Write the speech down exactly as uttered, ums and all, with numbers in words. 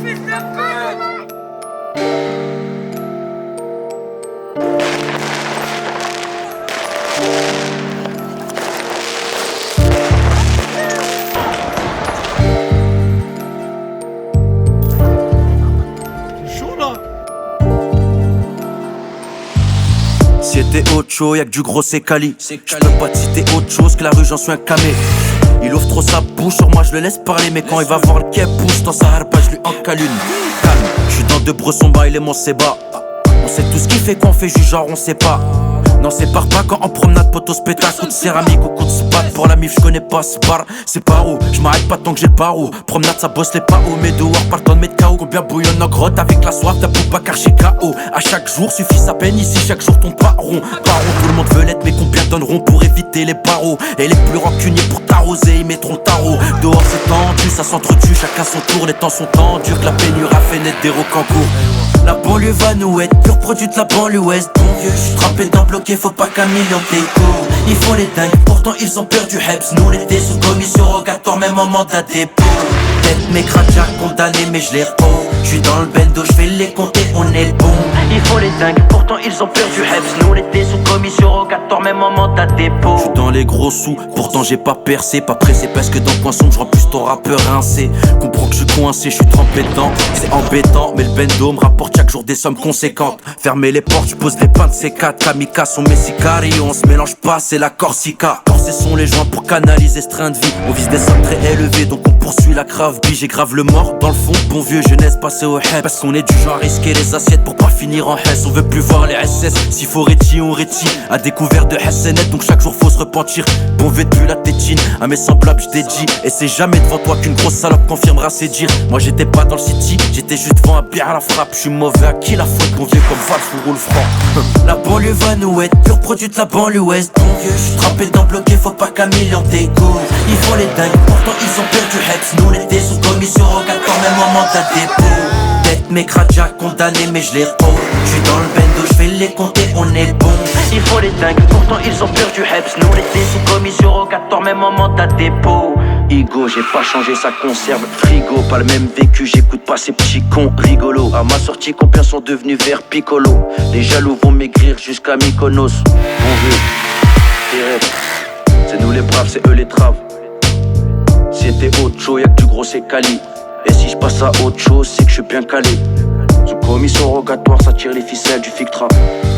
C'était autre chose, y'a que du gros c'est Cali. J'peux pas te citer autre chose que la rue, j'en suis un camé. Il ouvre trop sa bouche, sur moi je le laisse parler. Mais quand il va voir le quai pousse dans sa harpa, je lui encale une. Calme, j'suis dans deux bressons bas, il est mon sébat. On sait tout ce qui fait qu'on fait juste genre on sait pas. Non c'est part pas quand en promenade poteau spectacle. Coup de céramique ou coup de spot. Pour la mif j'connais pas ce bar. C'est par où, j'm'arrête pas tant que j'ai le barreau. Promenade ça bosse les pas où. Mes dehors par tonne de K O. Combien bouillonne en grotte avec la soif d'un poupa car chez K O. À chaque jour suffit sa peine ici, chaque jour ton paron. Baron, tout le monde veut l'être mais combien donneront pour éviter les barreaux. Et les plus rancuniers pour t'arroser ils mettront tarot. Dehors c'est tendu, ça s'entretue, chacun son tour. Les temps sont tendus, que la pénurie a fait naître des rocancours. La banlieue va nous être pur produit de la banlieue ouest. Bon vieux, j'suis trempé dans bloqué, faut pas qu'un million t'écoute. Il faut les dingues, pourtant ils ont perdu Heps. Nous l'été sous commission rogatoire, même en mandat dépôt. Tête mes crachats condamnés mais je les repos. J'suis dans le bendo, j'fais les compter, on est bon. Il faut les dingues, pourtant ils ont perdu Heps. Nous l'été sous commission rogatoire, même en mandat dépôt. J'suis dans les gros sous, pourtant j'ai pas percé. Pas pressé parce que dans le coin sombre j'rends plus ton rappeur rincé. Comprends que j'suis coincé, j'suis trempé dedans. C'est embêtant, mais le bendo me rapporte chaque jour des sommes conséquentes. Fermez les portes, j'pose les pains de C quatre. Kamikaze, on met sicari, on se mélange pas, c'est la Corsica. Corser sont les joints pour canaliser ce train de vie. On vise des sommes très élevées, donc on poursuit la crave bille. J'ai grave le mort dans le fond, bon vieux jeunesse passé au head. Parce qu'on est du genre à risquer les assiettes pour pas finir en Hess. On veut plus voir les S S, s'il faut réti on réti. À découvert de S N L, donc chaque jour faut se repentir. Bon vieux depuis la tétine, à mes semblables j'dédie. Et c'est jamais devant toi qu'une grosse salope confirmera ses dires. Moi j'étais pas dans le city, j'étais juste devant un bière à la frappe. J'suis mauvais à qui la faute, bon vieux comme Val sous roule franc. La banlieue va nous être pur produit de la banlieue ouest. Bon vieux, j'suis trempé dans bloqué, faut pas qu'un million t'écoute. Il faut les dingues, pourtant ils ont perdu Heps. Nous l'été sous commission rogatoire, même en mandat dépôt. Tête mes crachats condamnés mais je les repose. J'suis dans le bendo, j'fais les compter, on est bon. Il faut les dingues, pourtant ils ont perdu Heps. Nous l'été sous commission rogatoire, même en mandat dépôt. Ego, j'ai pas changé sa conserve. Frigo, pas le même vécu, j'écoute pas ces petits cons rigolos. À ma sortie, combien sont devenus verts piccolo. Les jaloux vont maigrir jusqu'à Mykonos. Bon vieux, tes rêves, c'est nous les braves, c'est eux les traves. Si c'était autre chose, y'a que du gros c'est Cali. Et si je passe à autre chose, c'est que je suis bien calé. Sous commission rogatoire, ça tire les ficelles du Fictra.